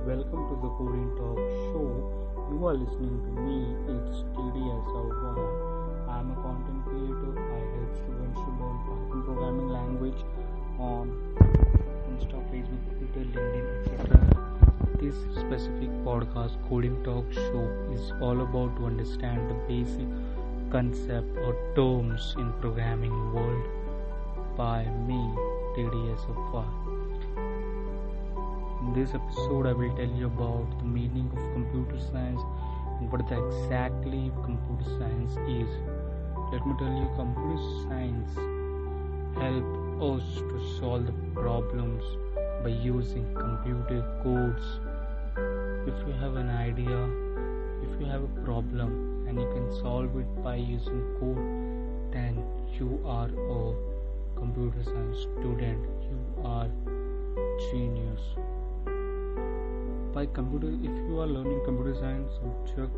Welcome to the Coding Talk Show. You are listening to me. It's TDS01. I'm a content creator. I help students to learn Python programming language on Insta, Facebook, Twitter, LinkedIn, etc. This specific podcast, Coding Talk Show, is all about to understand the basic concept or terms in programming world by me, TDS01. In this episode, I will tell you about the meaning of computer science and what exactly computer science is. Let me tell you, computer science helps us to solve the problems by using computer codes. If you have an idea, if you have a problem and you can solve it by using code, then you are a computer science student. You are genius. If you are learning computer science subject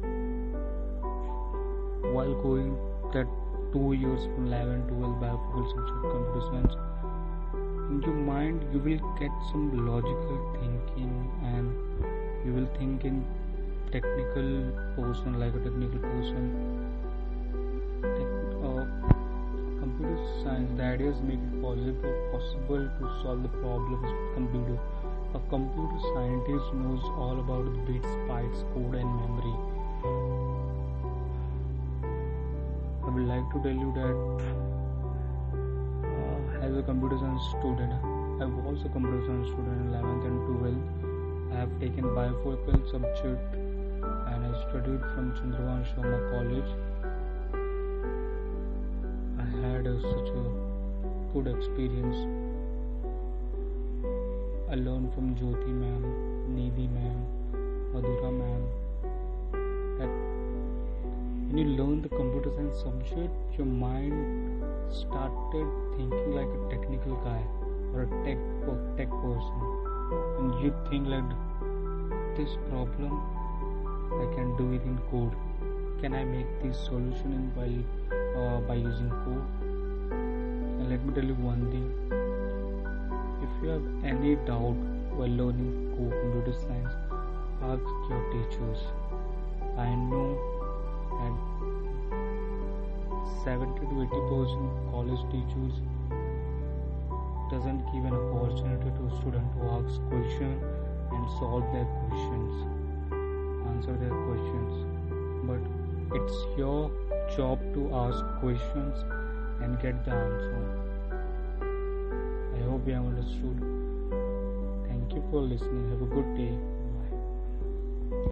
while going that 2 years from 11 12 bifocal subject computer science, in your mind you will get some logical thinking and you will think in technical person, like a technical person. Computer science, the ideas make it possible to solve the problems with computer. A computer scientist knows all about the bits, bytes, code and memory. I would like to tell you that as a computer science student, I was a computer science student in 11th and 12th. I have taken bifocal subject and I studied from Chandravan Sharma College. I had such a good experience. I learned from Jyoti ma'am, Nidhi ma'am, Madhura ma'am that when you learn the computer science subject, your mind started thinking like a technical guy or a tech person, and you think like, this problem I can do it in code. Can I make this solution by using code? And let me tell you one thing. If you have any doubt while learning computer science, ask your teachers. I know that 70 to 80% college teachers doesn't give an opportunity to a student to ask questions and solve their questions, answer their questions. But it's your job to ask questions and get the answer. I hope you have understood. Thank you for listening. Have a good day.